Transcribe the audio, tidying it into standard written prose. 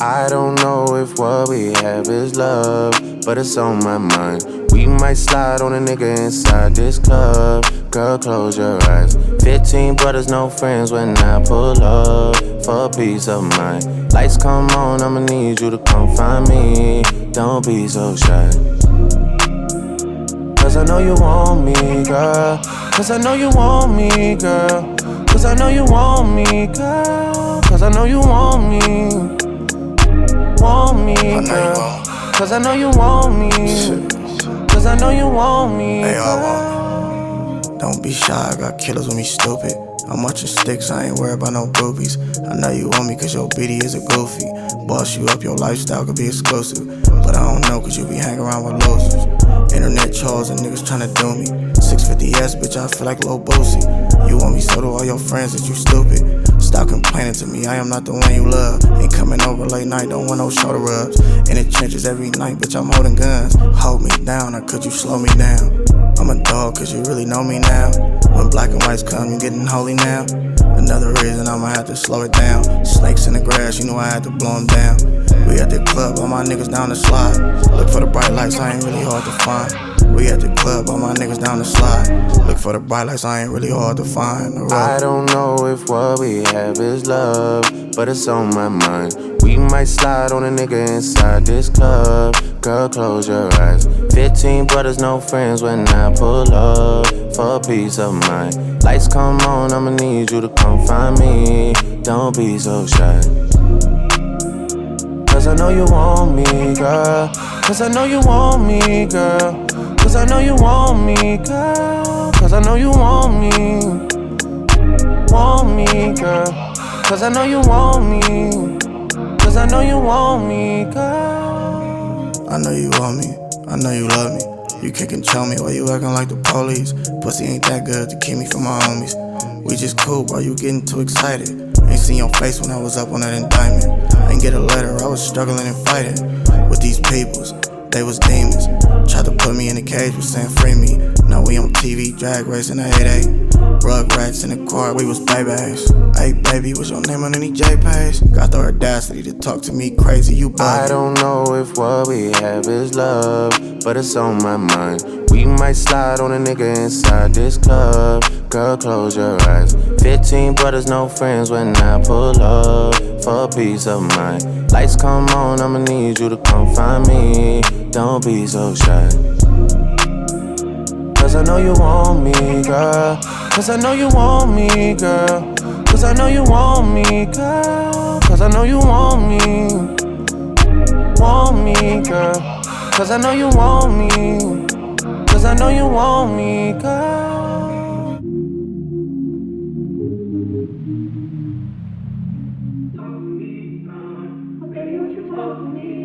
I don't know if what we have is love, but it's on my mind. We might slide on a nigga inside this club. Girl, close your eyes. 15 brothers, no friends when I pull up for peace of mind. Lights come on, I'ma need you to come find me. Don't be so shy. Cause I know you want me, girl. Cause I know you want me, girl. Cause I know you want me, girl. Cause I know you want me. Want me, girl. Cause I know you want me. Cause I know you want me. Hey, I want. Don't be shy, I got killers with me stupid. I'm watching sticks, I ain't worried about no groupies. I know you want me cause your BD is a goofy. Boss you up, your lifestyle could be exclusive. But I don't know cause you be hanging around with losers. Internet trolls and niggas tryna do me. 650S, bitch, I feel like Lil Boosie. You want me, so do all your friends, that you stupid. Stop complaining to me, I am not the one you love. Ain't coming over late night, don't want no shoulder rubs. In the trenches every night, bitch, I'm holding guns. Hold me down, or could you slow me down? I'm a dog, cause you really know me now. When black and whites come, you getting holy now. Another reason I'ma have to slow it down. Snakes in the grass, you know I had to blow them down. We at the club, all my niggas down the slide. Look for the bright lights, I ain't really hard to find. We at the club, all my niggas down the slide. Look for the bright lights, I ain't really hard to find. I don't know if what we have is love, but it's on my mind. We might slide on a nigga inside this club. Girl, close your eyes. 15 brothers, no friends when I pull up for peace of mind. Lights come on, I'ma need you to come find me. Don't be so shy. Cause I know you want me, girl. Cause I know you want me, girl. Cause I know you want me, girl. Cause I know you want me. Want me, girl. Cause I know you want me. Cause I know you want me, girl. I know you want me, I know you love me. You can't control me, why you acting like the police? Pussy ain't that good to keep me from my homies. We just cool, bro, you getting too excited. Ain't seen your face when I was up on that indictment. Ain't get a letter, I was struggling and fighting with these peoples, they was demons. Tried to put me in a cage, but saying free me. Now we on TV, drag racing a 8-8. Rug rats in the car, we was babies. Hey baby, what's your name on any J page? Got the audacity to talk to me crazy, you bugging. I don't know if what we have is love, but it's on my mind. We might slide on a nigga inside this club. Girl, close your eyes. 15 brothers, no friends when I pull up for peace of mind. Lights come on, I'ma need you to come find me. Don't be so shy. Cause I know you want me, girl. Cause I know you want me, girl. Cause I know you want me, girl. Cause I know you want me. Want me, girl. Cause I know you want me. Cause I know you want me, girl. Okay, what you want me?